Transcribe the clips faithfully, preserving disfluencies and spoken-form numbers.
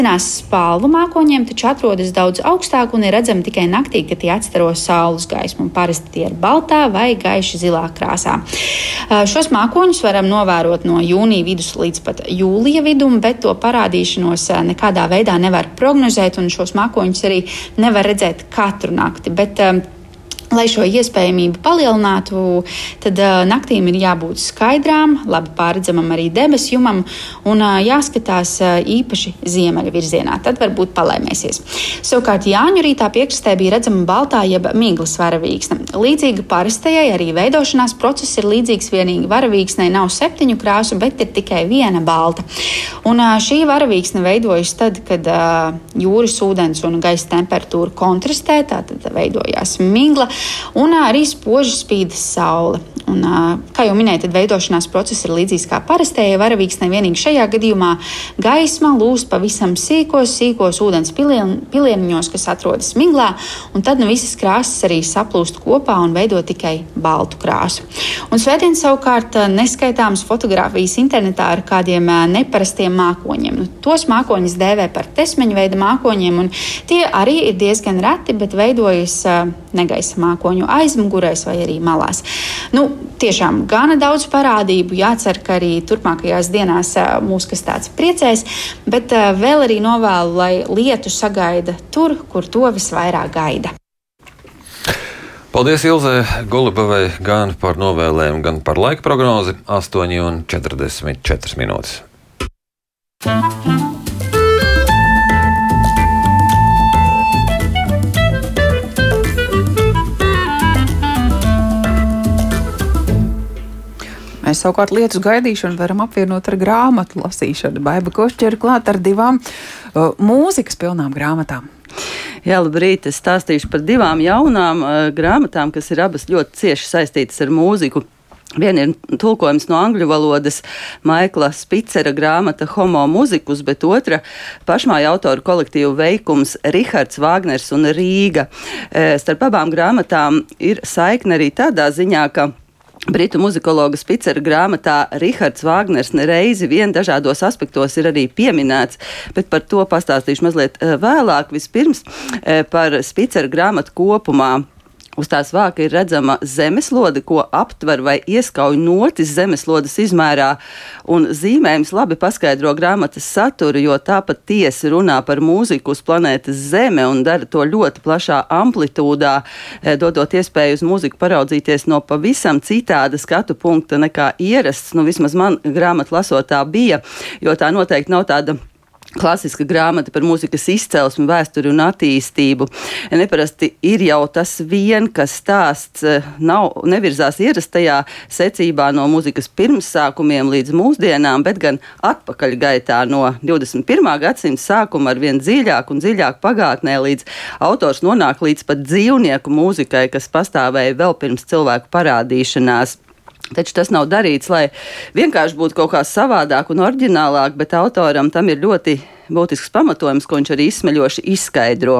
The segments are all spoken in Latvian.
Spalvu mākoņiem taču atrodas daudz augstāk un ir redzami tikai naktī, kad tie atstaro saules gaismu. Parasti tie ir baltā vai gaiši zilā krāsā. Šos mākoņus varam novērot no jūnija vidus līdz pat jūlija vidum, bet to parādīšanos nekādā veidā nevar prognozēt, un šos mākoņus arī nevar redzēt katru nakti. Bet, lai šo iespējamību palielinātu, tad uh, naktīm ir jābūt skaidrām, labi pārredzamam arī debesjumam un uh, jāskatās uh, īpaši ziemeļa virzienā. Tad varbūt palaimēsies. Savukārt Jāņu rītā piekrastē bija redzama baltā jeb miglas varavīksne. Līdzīga parastajai arī veidošanās process ir līdzīgs, vienīgi varavīksnei nav septiņu krāsu, bet ir tikai viena balta. Un uh, šī varavīksne veidojas tad, kad uh, jūras ūdens un gaisa temperatūra kontrastē, tātad veidojās migla. Un arī spoži spīd saule. Un, kā jau minēju, tad veidošanās process ir līdzīgs kā parastajai varavīksnei, vienīgi šajā gadījumā gaisma lūst pavisam sīkos, sīkos ūdens pilien, pilieniņos, kas atrodas miglā, un tad nu visas krāsas arī saplūst kopā un veido tikai baltu krāsu. Un svētdien savukārt neskaitāmas fotogrāfijas internetā ar kādiem neparastiem mākoņiem. Nu, tos mākoņus dēvē par tesmeņu veida mākoņiem, un tie arī ir diezgan reti, bet veidojas negaisa mākoņu aizmugurēs vai arī malās. Nu, tiešām gana daudz parādību, jācer, ka arī turpmākajās dienās mūs kas tāds priecēs, bet vēl arī novēlu, lai lietu sagaida tur, kur to visvairāk gaida. Paldies Ilzei Golubovai gan par novēlējumu, gan par laika prognozi. astoņi un četrdesmit četras minūtes. Mēs savukārt lietus gaidīšanu varam apvienot ar grāmatu lasīšanu. Baiba Košķera klāt ar divām uh, mūzikas pilnām grāmatām. Jā, labrīt, es stāstīšu par divām jaunām uh, grāmatām, kas ir abas ļoti cieši saistītas ar mūziku. Viena ir tulkojums no angļu valodas Maikla Spicera grāmata Homo Musicus, bet otra pašmāju autoru kolektīvu veikums Rihards Vāgners un Rīga. E, starp abām grāmatām ir saikne arī tādā ziņā, ka britu muzikologa Spicera grāmatā Rihards Vāgners nereizi vien dažādos aspektos ir arī pieminēts, bet par to pastāstīšu mazliet vēlāk. Vispirms par Spicera grāmatu kopumā. Uz tās vāka ir redzama zemeslode, ko aptver vai ieskauj notis zemeslodes izmērā, un zīmējums labi paskaidro grāmatas saturu, jo tāpat tiesi runā par mūziku uz planētas Zeme un dara to ļoti plašā amplitūdā, dodot iespēju uz mūziku paraudzīties no pavisam citāda skatu punkta nekā ierasts, nu vismaz man grāmata lasotā bija, jo tā noteikti nav tāda klasiska grāmata par mūzikas izcelsmi, vēsturi un attīstību. Neparasti ir jau tas vien, kas stāsts nav, nevirzās ierastajā secībā no mūzikas pirmsākumiem līdz mūsdienām, bet gan atpakaļgaitā no divdesmit pirmā gadsimta sākuma ar vien dziļāk un dziļāk pagātnē, līdz autors nonāk līdz pat dzīvnieku mūzikai, kas pastāvēja vēl pirms cilvēku parādīšanās. Taču tas nav darīts, lai vienkārši būtu kaut kā savādāk un oriģinālāk, bet autoram tam ir ļoti būtisks pamatojums, ko viņš arī izsmeļoši izskaidro.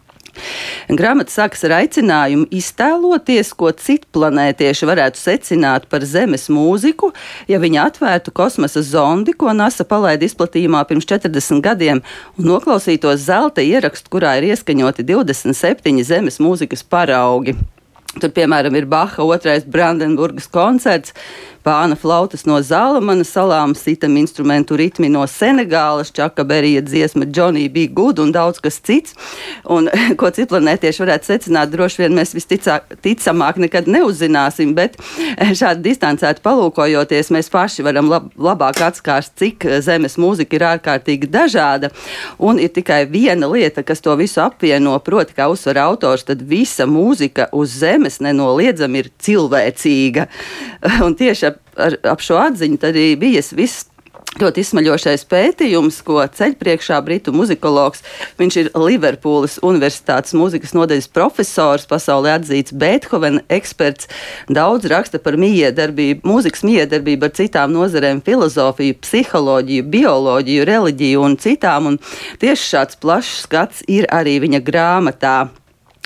Grāmata sākas ar aicinājumu iztēloties, ko citplanētieši varētu secināt par Zemes mūziku, ja viņi atvērtu kosmosa zondi, ko NASA palaida izplatījumā pirms četrdesmit gadiem, un noklausītos zelta ierakstu, kurā ir ieskaņoti divdesmit septiņi Zemes mūzikas paraugi. Tur, piemēram, ir Baha otrais Brandenburgas koncerts, Pāna flautas no Zalamana salām, sitam instrumentu ritmi no Senegālas, Čaka Berija dziesma Johnny B. Good un daudz kas cits. Un, ko citplanētieši varētu secināt, droši vien mēs visticamāk nekad neuzzināsim, bet šādi distancēti palūkojoties, mēs paši varam lab, labāk atskārst, cik Zemes mūzika ir ārkārtīgi dažāda. Un ir tikai viena lieta, kas to visu apvieno, proti, kā uzsver autors, tad visa mūzika uz Zemes nenoliedzami ir cilvēcīga. Un tieši ap, ar, ap šo atziņu tad arī bija viss ļoti izsmaļošais pētījums, ko ceļ priekšā britu muzikologs. Viņš ir Liverpūles Universitātes mūzikas nodaļas profesors, pasaulē atzīts Beethovena eksperts. Daudz raksta par mijiedarbību, mūzikas mijiedarbību ar citām nozarēm, filozofiju, psiholoģiju, bioloģiju, reliģiju un citām. Un tieši šāds plašs skats ir arī viņa grāmatā.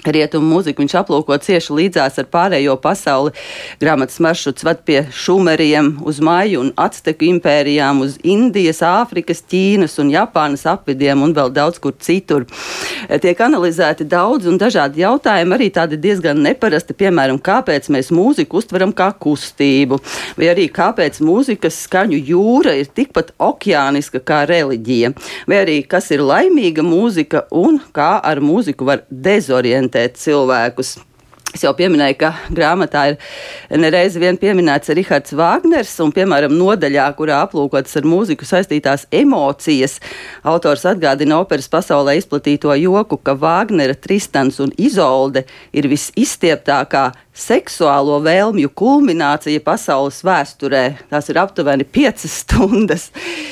rietumu mūziku. Viņš aplūko cieši līdzās ar pārējo pasauli. Grāmatas maršruts ved pie Šumeriem, uz Maju un Acteku impērijām, uz Indijas, Āfrikas, Ķīnas un Japānas apvidiem un vēl daudz kur citur. Tiek analizēti daudz un dažādi jautājumi, arī tādi diezgan neparasti, piemēram, kāpēc mēs mūziku uztveram kā kustību, vai arī kāpēc mūzikas skaņu jūra ir tikpat okeāniska kā reliģija, vai arī kas ir laimīga mūzika un kā ar mūziku var dezorientēt cilvēkus. Es jau pieminēju, ka grāmatā ir nereiz vien pieminēts Rihards Vāgners, un, piemēram, nodaļā, kurā aplūkotas ar mūziku saistītās emocijas, autors atgādina operas pasaulē izplatīto joku, ka Vāgnera Tristans un Izolde ir visizstieptākā seksuālo vēlmju kulminācija pasaules vēsturē. Tās ir aptuveni piecas stundas.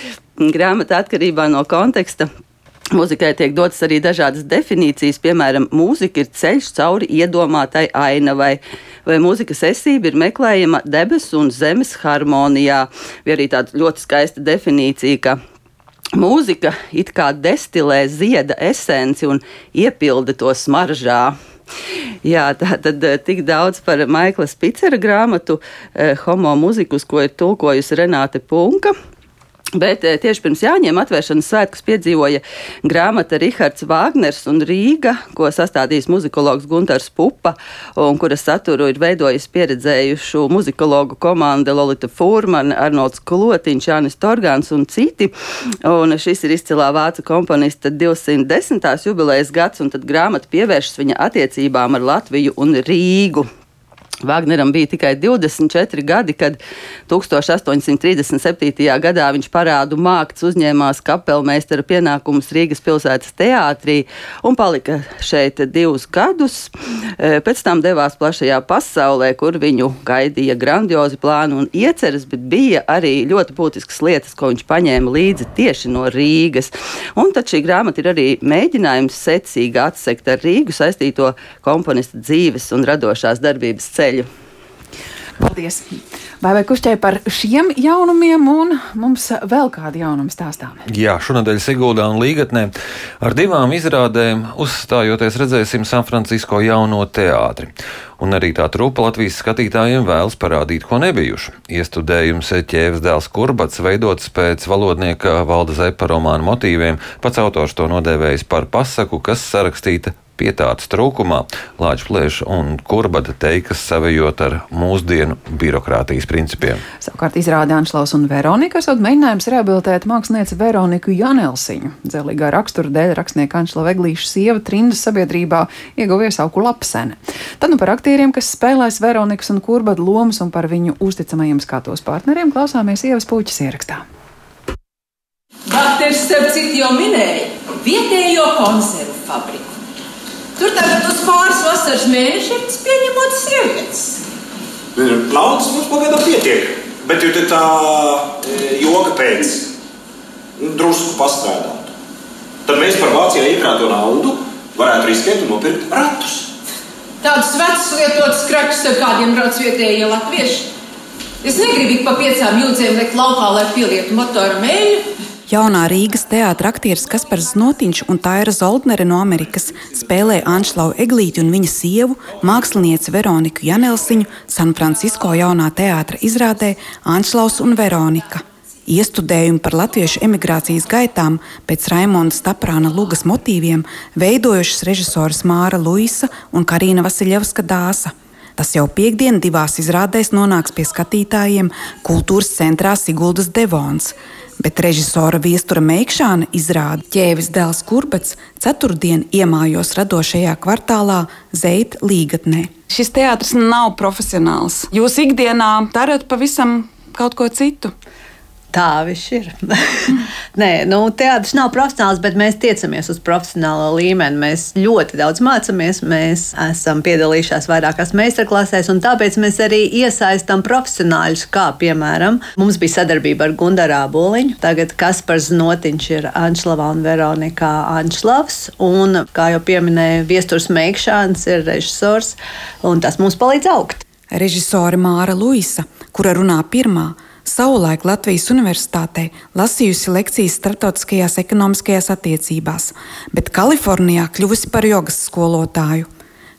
Grāmata atkarībā no konteksta. Mūzikai tiek dotas arī dažādas definīcijas, piemēram, mūzika ir ceļš cauri iedomātai ainavai, vai mūzikas esība ir meklējama debesu un zemes harmonijā, vai arī tāda ļoti skaista definīcija, ka mūzika it kā destilē zieda esenci un iepilda to smaržā. Jā, tā tad tik daudz par Maikla Spicera grāmatu Homo mūzikus, ko ir tulkojusi Renāte Punka. Bet tieši pirms Jāņiem atvēršanas svētkus piedzīvoja grāmata Rihards Vāgners un Rīga, ko sastādījis muzikologs Guntars Pupa, un kuras saturu ir veidojis pieredzējušu muzikologu komanda Lolita Fūrmane, Arnolds Klotiņš, Jānis Torgāns un citi. Un šis ir izcilā vācu komponista divsimt desmitās jubilejas gads, un tad grāmata pievēršas viņa attiecībām ar Latviju un Rīgu. Vāgneram bija tikai divdesmit četri gadi, kad tūkstoš astoņsimt trīsdesmit septītajā gadā viņš parādu mākts uzņēmās kapelmeistara pienākumus Rīgas pilsētas teātrī un palika šeit divus gadus. Pēc tam devās plašajā pasaulē, kur viņu gaidīja grandiozi plāni un ieceres, bet bija arī ļoti būtiskas lietas, ko viņš paņēma līdzi tieši no Rīgas. Un tad šī grāmata ir arī mēģinājums secīgi atsekt ar Rīgu saistīto komponista dzīves un radošās darbības ceļu. Paldies! Baivai Kušķai par šiem jaunumiem, un mums vēl kādi jaunumi stāstām. Jā, šonadēļ Siguldā un Līgatnē ar divām izrādēm uzstājoties redzēsim San Francisko jauno teātri. Un arī tā trupa Latvijas skatītājiem vēlas parādīt, ko nebijuši. Iestudējums Ķēves dēls Kurbats veidots pēc valodnieka Valda Zepa romāna motīviem. Pats autors to nodēvējis par pasaku, kas sarakstīta pietātas trūkumā. Lāča Plēša un Kurbata teikas savējot ar mūsdienu birokrātijas principiem. Savukārt izrāde Anšlaus un Veronika esot mēģinājums rehabilitēt mākslinieci Veroniku Janelsiņu. Dzelīgā rakstura dēļ rakstnieka Anšlava Eglīša sieva Trindas sabiedrībā ieguva iesauku Lapsene. Tad nu par aktieriem, kas spēlēs Veronikas un Kurbata lomas, un par viņu uzticamajiem skatos partneriem klausāmies Ievas Puķas ierakstā. Dakteris starp citu jau minēja vietējo konservu fabriku. Tur tagad uz pāris vasaras mēnešiem pieņemot sievietes. Naudas mums pagaidām pietiek, bet jau tā joka pēc drusku pastrādāt. Tad mēs par Vācijā iekrāto naudu varētu riskēt un nopirkt ratus. Tādus vecus lietotus kraķus ar kādiem brauc vietējie latvieši. Es negribu ik pa piecām jūdzēm lekt laukā, lai pielietu motoru mēļu. Jaunā Rīgas teātra aktieris Kaspars Znotiņš un Taira Zoldnere no Amerikas spēlē Anšlau Eglīti un viņa sievu, mākslinieci Veroniku Janelsiņu San Francisko jaunā teātra izrādē Anšlaus un Veronika. Iestudējumu par latviešu emigrācijas gaitām pēc Raimonda Staprāna Lugas motīviem veidojušas režisoras Māra Luisa un Karina Vasiļevska Dāsa. Tas jau piekdien divās izrādēs nonāks pie skatītājiem kultūras centrā Siguldas Devons, bet režisora Viestura Meikšāna izrāda Ķēves dēls Kurbats ceturtdien iemājos radošajā kvartālā Zeit Līgatnē. Šis teātris nav profesionāls. Jūs ikdienā darat pavisam kaut ko citu. Tā viņš ir. Nē, nu, teātris nav profesionāls, bet mēs tiecamies uz profesionālo līmeni. Mēs ļoti daudz mācāmies, mēs esam piedalījušās vairākās meistarklasēs, un tāpēc mēs arī iesaistam profesionāļus, kā piemēram, mums bija sadarbība ar Gundaru Āboliņu. Tagad Kaspars Znotiņš ir Anšlava un Veronika Anšlavs, un, kā jau pieminēja, Viesturs Meikšāns ir režisors, un tas mums palīdz augt. Režisore Māra Luisa, kura runā pirmā, savulaik Latvijas Universitātē lasījusi lekcijas starptautiskajās ekonomiskajās attiecībās, bet Kalifornijā kļuvusi par jogas skolotāju.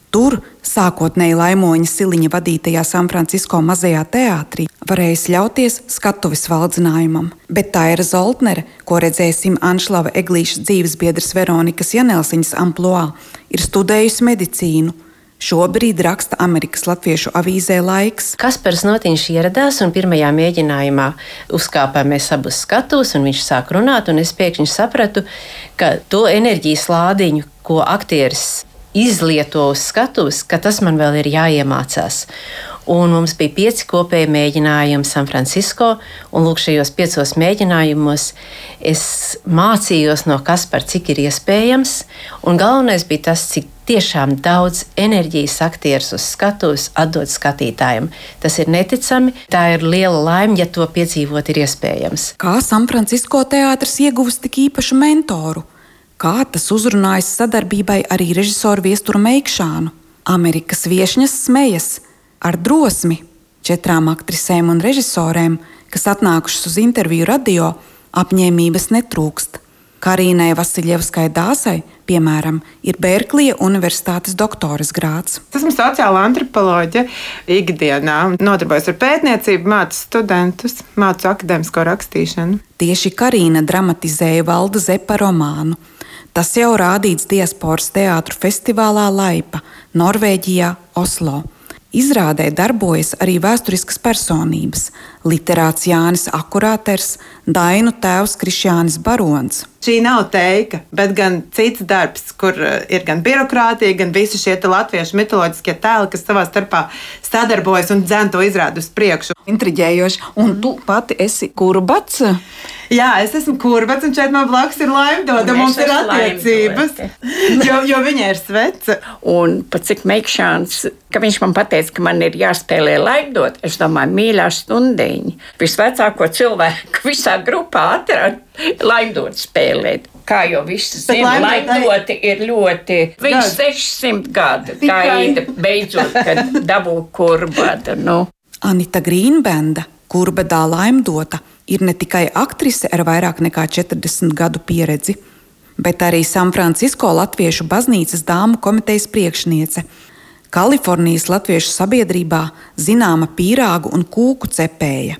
Tur, sākotnēji Laimoņa Siliņa vadītajā Sanfrancisko mazajā teātrī, varēs ļauties skatuves valdzinājumam, bet Taira Zoltnere, ko redzēsim Anšlava Eglīša dzīvesbiedras Veronikas Janelsiņas amploā, ir studējusi medicīnu. Šobrīd raksta Amerikas latviešu avīzē Laiks. Kaspars Notiņš ieradās un pirmajā mēģinājumā uzkāpām mēs abus skatus, un viņš sāk runāt, un es pēkšņi sapratu, ka to enerģijas lādiņu, ko aktieris izlieto uz skatuves, ka tas man vēl ir jāiemācās. Un mums bija pieci kopēji mēģinājumi Sanfrancisko, un lūk, šajos piecos mēģinājumos es mācījos no Kaspara, cik ir iespējams, un galvenais bija tas, cik tiešām daudz enerģijas aktieris uz skatuves atdod skatītājiem. Tas ir neticami, tā ir liela laime, ja to piedzīvot ir iespējams. Kā Sanfrancisko teātris ieguvis tik īpašu mentoru? Kā tas uzrunājas sadarbībai arī režisoru Viesturu Meikšānu? Amerikas viešņas smejas. Ar drosmi četrām aktrisēm un režisorēm, kas atnākušas uz interviju radio, apņēmības netrūkst. Karīnai Vasiljevskai Dāsai, piemēram, ir Berklija Universitātes doktoras grāds. Esmu sociāla antropoloģe ikdienā, nodarbojos ar pētniecību, mācu studentus, mācu akadēmisko rakstīšanu. Tieši Karīna dramatizēja Valda Zepa romānu. Tas jau rādīts diasporas teātru festivālā Laipa, Norvēģijā, Oslo. Izrādē darbojas arī vēsturiskas personības – literāts Jānis Akurāters, Dainu tēvs Krišjānis Barons. Šī nav teika, bet gan cits darbs, kur ir gan birokrātija, gan visi šie latviešu mitoloģiskie tēli, kas savā starpā sadarbojas un dzen to izrādu uz priekšu. Intriģējoši. Un tu pati esi kurbats? Jā, es esmu kurbats, un šeit man blakus ir Laimdoda, mums ir attiecības, jo, jo viņa ir sveca. Un pat cik Meikšāns, ka viņš man pateica, ka man ir jāspēlē Laimdot, es domāju, mīļā stundiņa. Visvecāko cilvēku visā grupā atrad Laimdot spēlēt. Kā jau visi zina, Laimdoti ir ļoti, viņš sešsimt gadu, tā īda beidzot, kad dabū kurbata, nu. Anita Grīnbenda, kurbadā Laimdota, ir ne tikai aktrise ar vairāk nekā četrdesmit gadu pieredzi, bet arī Sanfrancisko Latviešu baznīcas dāmu komitejas priekšniece. Kalifornijas latviešu sabiedrībā zināma pīrāgu un kūku cepēja.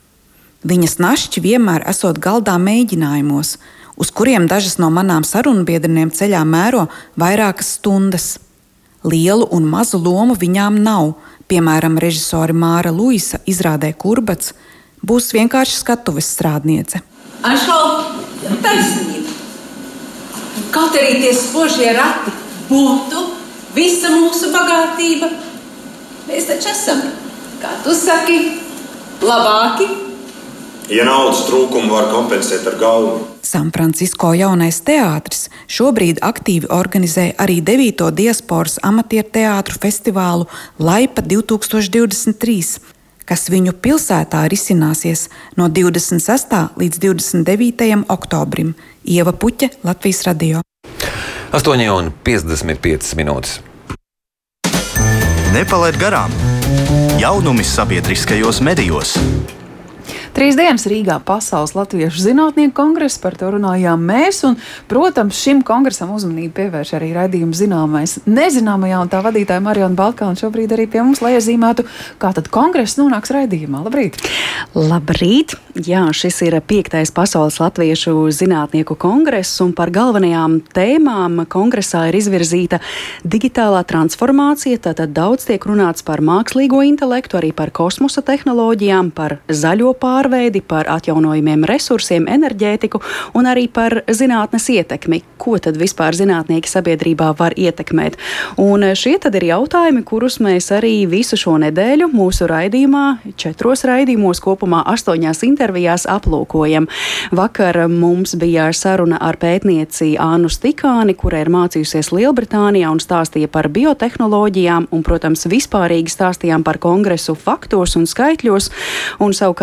Viņas našķi vienmēr esot galdā mēģinājumos, uz kuriem dažas no manām sarunbiedrinēm ceļā mēro vairākas stundas. Lielu un mazu lomu viņām nav, piemēram, režisori Māra Luisa izrādē Kurbats, būs vienkārši skatuves strādniece. Anšlau, taisnība. Kaut arī tie spožie rati būtu visa mūsu bagātība, mēs taču esam, kā tu saki, labāki. Ja naudas trūkumu var kompensēt ar galvu. Sanfrancisko jaunais teātris šobrīd aktīvi organizē arī devīto diasporas amatieru teātru festivālu Laipa divtūkstoš divdesmit trīs, kas viņu pilsētā risināsies no divdesmit sestā līdz divdesmit devītajam oktobrim. Ieva Puķe, Latvijas radio. astoņi un piecdesmit piecas minūtes. Nepalaid garām! Jaunumi sabiedriskajos medijos! Trīs dienas Rīgā pasaules latviešu zinātnieku kongress, par to runājām mēs, un, protams, šim kongresam uzmanību pievērš arī raidījuma zināmais nezināmajā, un tā vadītāja Mariona Baltkāne šobrīd arī pie mums, lai iezīmētu, kā tad kongress nonāks raidījumā. Labrīt! Labrīt! Jā, šis ir piektais pasaules latviešu zinātnieku kongress, un par galvenajām tēmām kongresā ir izvirzīta digitālā transformācija, tātad daudz tiek runāts par mākslīgo intelektu, arī par kosmosa tehnoloģijām, par zaļo pārējumu, pārveidi, par atjaunojumiem resursiem, enerģētiku un arī par zinātnes ietekmi. Ko tad vispār zinātnieki sabiedrībā var ietekmēt? Un šie tad ir jautājumi, kurus mēs arī visu šo nedēļu mūsu raidījumā, četros raidījumos, kopumā astoņās intervijās aplūkojam. Vakar mums bija saruna ar pētnieci Annu Stikāni, kura ir mācījusies Lielbritānijā un stāstīja par biotehnoloģijām un, protams, vispārīgi stāstījām par kongresu faktos un skaitļos. Un savukārt šo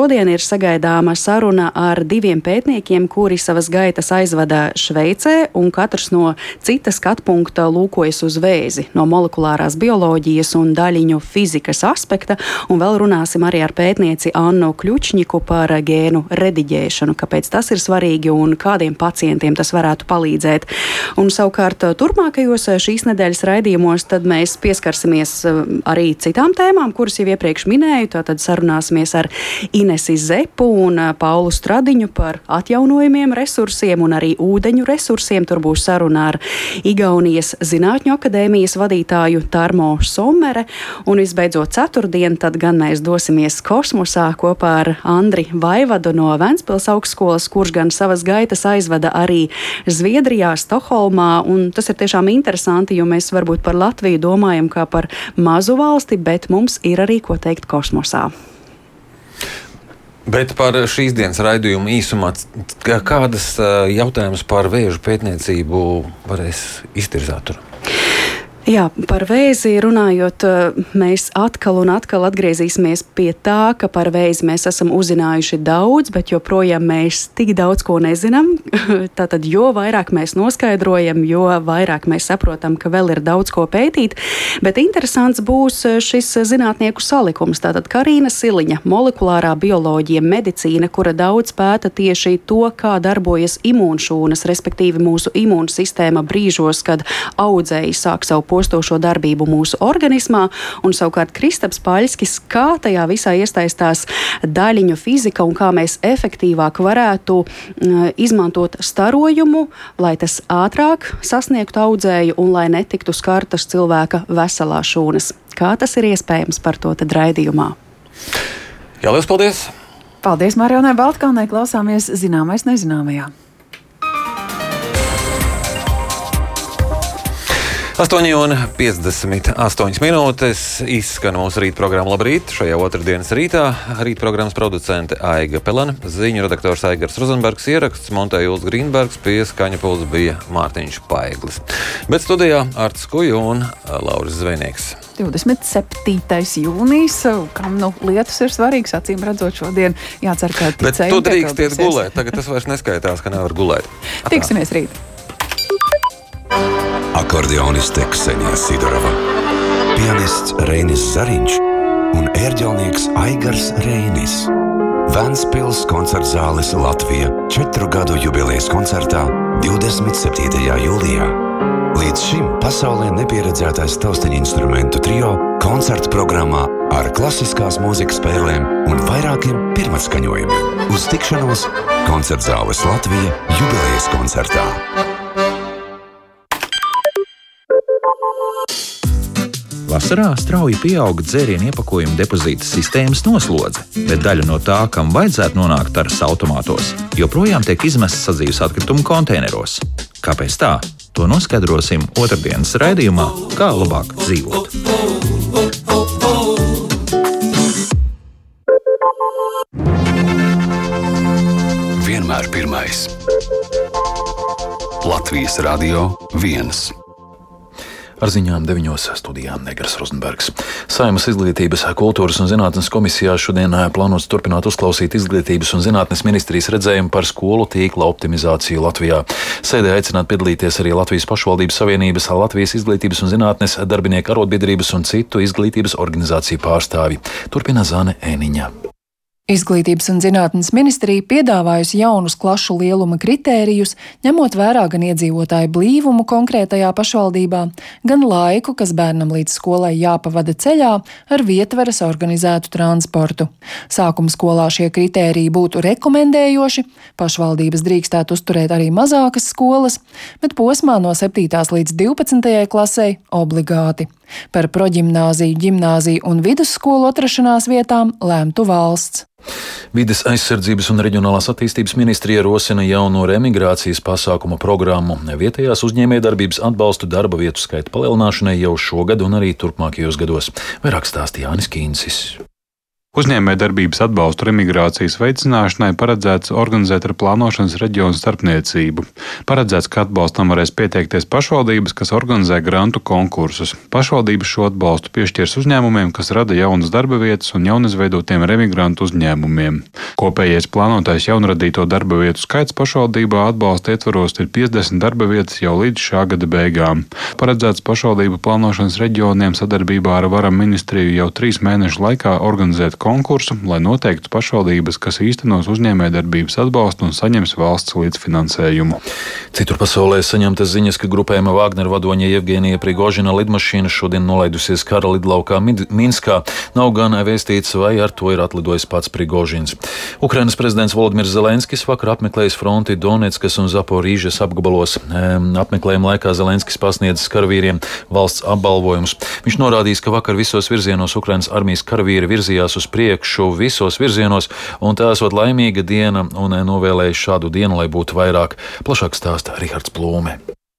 šodien ir sagaidāma saruna ar diviem pētniekiem, kuri savas gaitas aizvada Šveicē, un katrs no cita skatu punkta lūkojas uz vēzi, no molekulārās bioloģijas un daļiņu fizikas aspekta, un vēl runāsim arī ar pētnieci Annu Kļučņiku par gēnu rediģēšanu, kāpēc tas ir svarīgi un kādiem pacientiem tas varētu palīdzēt. Un savukārt turpmākajos šīs nedēļas raidījumos tad mēs pieskarsimies arī citām tēmām, kuras jau iepriekš minēju. Tātad sarunāsimies ar Inesi Zepu un Paulu Stradiņu par atjaunojumiem resursiem un arī ūdeņu resursiem. Tur būs saruna ar Igaunijas Zinātņu akadēmijas vadītāju Tarmo Sommere. Un visbeidzot ceturtdien, tad gan mēs dosimies kosmosā kopā ar Andri Vaivadu no Ventspils augstskolas, kurš gan savas gaitas aizvada arī Zviedrijā, Stokholmā. Un tas ir tiešām interesanti, jo mēs varbūt par Latviju domājam kā par mazu valsti, bet mums ir arī ko teikt kosmosā. Bet par šīs dienas raidījumu īsumā, kādas jautājumus par vēža pētniecību varēs iztirzāt tur? Jā, par vēzi runājot, mēs atkal un atkal atgriezīsimies pie tā, ka par vēzi mēs esam uzzinājuši daudz, bet joprojām mēs tik daudz ko nezinām. Tātad, jo vairāk mēs noskaidrojam, jo vairāk mēs saprotam, ka vēl ir daudz ko pētīt. Bet interesants būs šis zinātnieku salikums. Tātad Karīna Siliņa, molekulārā bioloģija, medicīna, kura daudz pēta tieši to, kā darbojas imūnšūnas, respektīvi mūsu imūnsistēma brīžos, kad audzēji sāk savu postošo darbību mūsu organismā, un savukārt Kristaps Paļskis, kā tajā visā iesaistās daļiņu fizika un kā mēs efektīvāk varētu uh, izmantot starojumu, lai tas ātrāk sasniegtu audzēju un lai netiktu skartas cilvēka veselās šūnas. Kā tas ir iespējams, par to tad raidījumā? Jā, liels paldies! Paldies Marijonai Baltkalnei, klausāmies zināmais nezināmajā. astoņi un piecdesmit astoņas minūtes izskan mūsu rīta programma Labrīt. Šajā otrdienas rītā rīta programmas producente Aiga Pelana, ziņu redaktors Aigars Rozenbergs, ieraksts montēja Juls Grīnbergs, pie skaņa pults bija Mārtiņš Paiglis. Bet studijā Arts Kuju un Lauris Zvejnieks. divdesmit septītais jūnijas, kam nu lietas ir svarīgas, acīm redzot šodien jācer, ka Bet tu drīkstiet gulēt, tagad tas vairs neskaitās, ka nevar gulēt. Atā. Tiksimies rīt. Akordeoniste Ksenija Sidorova, pianists Reinis Zariņš un ērģelnieks Aigars Reinis. Ventspils koncertzāles Latvija četru gadu jubilejas koncertā divdesmit septītajā jūlijā. Līdz šim pasaulē nepieredzētais taustiņu instrumentu trio koncertu programmā ar klasiskās mūzikas spēlēm un vairākiem pirmatskaņojumiem. Uz tikšanos koncertzāles Latvija jubilejas koncertā. Vasarā strauji pieaug dzērienu iepakojumu depozīta sistēmas noslodze, bet daļa no tā, kam vajadzētu nonākt taras automātos, joprojām tiek izmests sadzīves atkritumu konteineros. Kāpēc tā? To noskaidrosim otrdienas raidījumā Kā labāk dzīvot. Vienmēr pirmais. Latvijas Radio viens. Ar ziņām deviņos studijā Negras Rozenbergs. Saeimas izglītības, kultūras un zinātnes komisijā šodien plānots turpināt uzklausīt izglītības un zinātnes ministrijas redzējumu par skolu tīkla optimizāciju Latvijā. Sēdē aicināt piedalīties arī Latvijas pašvaldības savienības, Latvijas izglītības un zinātnes darbinieku arotbiedrības un citu izglītības organizāciju pārstāvi. Turpina Zane Ēniņa. Izglītības un zinātnes ministrija piedāvājusi jaunus klašu lieluma kritērijus, ņemot vērā gan iedzīvotāju blīvumu konkrētajā pašvaldībā, gan laiku, kas bērnam līdz skolai jāpavada ceļā ar vietveres organizētu transportu. Sākuma skolā šie kritēriji būtu rekomendējoši, pašvaldības drīkstētu uzturēt arī mazākas skolas, bet posmā no septītās līdz divpadsmitajai klasei obligāti. Par proģimnāziju, ģimnāziju un vidusskolu atrašanās vietām lēmtu valsts. Vides aizsardzības un reģionālās attīstības ministrija rosina jauno remigrācijas pasākumu programmu vietējās uzņēmējdarbības atbalstu darba vietu skaita palielināšanai jau šogad un arī turpmākajos gados. Vairāk stāstīja Jānis Kīncis. Uzņēmējdarbības atbalstu emigrācijas veicināšanai paredzēts organizēt ar plānošanas reģionu starpniecību. Paredzēts, ka atbalstam varēs pieteikties pašvaldības, kas organizē grantu konkursus. Pašvaldības šo atbalstu piešķirs uzņēmumiem, kas rada jaunas darba vietas un jaunizveidotiem remigrantu uzņēmumiem. Kopējais plānotais jaunradīto darba vietu skaits pašvaldībā atbalsta ietvaros ir piecdesmit darba vietas jau līdz šā gada beigām. Paredzēts pašvaldību plānošanas reģioniem sadarbībā ar Varam ministriju jau trīs mēnešu laikā organizēt konkursu, lai noteiktu pašvaldības, kas īstenos uzņēmējdarbības atbalstu un saņems valsts līdzfinansējumu. Citur pasaulē saņemtas ziņas, ka grupējuma Wagner vadoņa Jevgenija Prigožina lidmašīna šodien nolaidusies kara lidlaukā Minskā. Nav gan vēstīts, vai ar to ir atlidojis pats Prigožins. Ukrainas prezidents Volodimirs Zelenskis vakar apmeklējis fronti Donetskas un Zaporīžas apgabalos. Apmeklējuma laikā Zelenskis pasniedzis karavīriem valsts apbalvojumus. Viņš norādījis, ka vakar visos virzienos Ukrainas armijas karavīri virzījās uz priekšu visos virzienos, un tā esot laimīga diena, un novēlējis šādu dienu, lai būtu vairāk. Plašāk stāsta Rihards Plūme.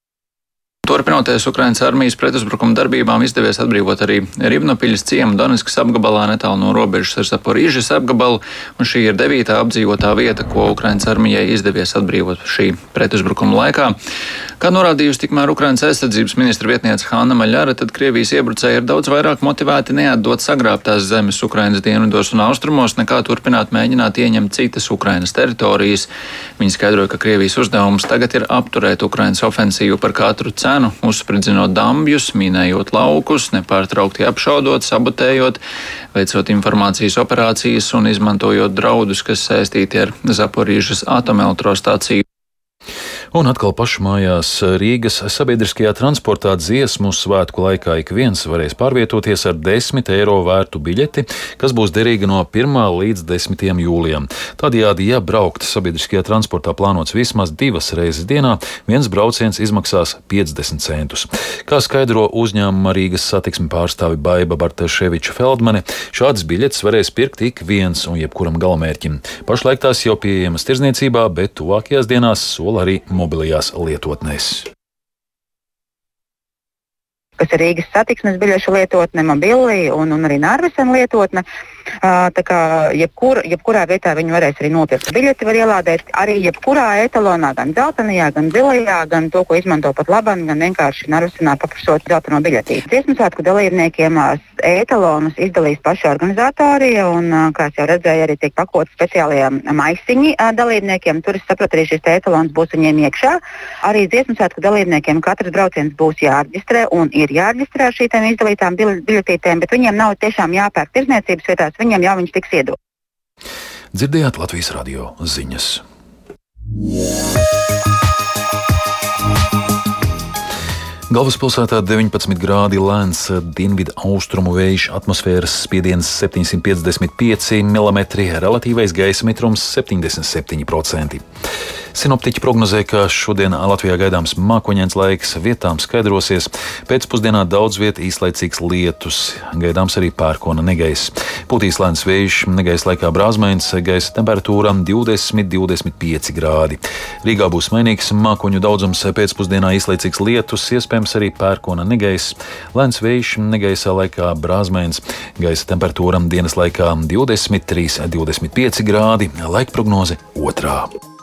Turpinoties Ukrainas armijas pretuzbrukuma darbībām, izdevies atbrīvot arī Ribnopiļas ciemu Donetskas apgabalā netālu no robežas ar Zaporīžas apgabalu, un šī ir devītā apdzīvotā vieta, ko Ukrainas armijai izdevies atbrīvot šī pretuzbrukuma laikā. Kā norādījusi tikmēr Ukrainas aizsardzības ministra vietniece Hanna Maļara, tad Krievijas iebrucēji ir daudz vairāk motivēti neatdot sagrābtās zemes Ukrainas dienvidos un austrumos, nekā turpināt mēģināt ieņemt citas Ukrainas teritorijas. Viņi skaidroja, ka Krievijas uzdevums tagad ir apturēt Ukrainas ofensīvu par katru cenu, uzspridzinot dambjus, minējot laukus, nepārtraukti apšaudot, sabotējot, veicot informācijas operācijas un izmantojot draudus, kas saistīti ar Zaporīžas atomelektrostāciju. Un atkal pašmājās Rīgas sabiedriskajā transportā dziesmu svētku laikā ik viens varēs pārvietoties ar desmit eiro vērtu biļeti, kas būs derīga no pirmā līdz desmitiem jūlijam. Tādējādi, ja braukt sabiedriskajā transportā plānots vismaz divas reizes dienā, viens brauciens izmaksās piecdesmit centus. Kā skaidro uzņēmuma Rīgas satiksmi pārstāvi Baiba Bartaševiča Feldmane, šādas biļetes varēs pirkt ik viens un jebkuram galamērķim. Pašlaik tās jau pieejamas tirdzniecībā, bet tuvākajās dienās sola arī mobilajās lietotnēs. Kas ir Rīgas satiksmes biļešu lietotne, Mobili un, un arī Narvesen lietotne. Tā kā jebkur, jebkurā vietā viņi varēs arī nopirkt. Biļeti var ielādēt arī jebkurā etalonā, gan dzeltenajā, gan zilajā, gan to, ko izmanto pat labam, gan vienkārši Narvesenā paprasot dzelteno biļetīti. Dziesmu svētku dalībniekiem etalonus izdalīs paši organizatori, un, kā es jau redzēju, arī tiek pakoti speciālajā maisiņi dalībniekiem. Tur es sapratu, arī šis etalons būs viņiem iekšā. Arī dziesmu svētku dalībniekiem katrs brauciens būs jāreģistrē un ir jāreģistrē šīm izdalītām biļetītēm, bet viņiem nav tiešām jāpērk tirdzniecības vietās, viņiem jau viņš tiks iedot. Dzirdējāt Latvijas radio ziņas. Galvaspilsētā deviņpadsmit grādi lēns dienvidu austrumu vējš, atmosfēras spiediens septiņsimt piecdesmit pieci milimetri, relatīvais gaisa mitrums septiņdesmit septiņi procenti. Sinoptiķi prognozē, ka šodien Latvijā gaidāms mākoņains laiks, vietām skaidrosies, pēcpusdienā daudz viet īslaicīgs lietus, gaidāms arī pērkona negaiss. Pūtīs lēns vējš, negaisa laikā brāzmains, gaisa temperatūra divdesmit līdz divdesmit pieci grādi. Rīgā būs mainīgs mākoņu daudzums, pēcpusdienā īslaicīgs lietus, iespējams arī pērkona negaiss, lēns vējš, negaisa laikā brāzmains, gaisa temperatūra dienas laikā divdesmit trīs līdz divdesmit pieci grādi, laika prognoze otrā.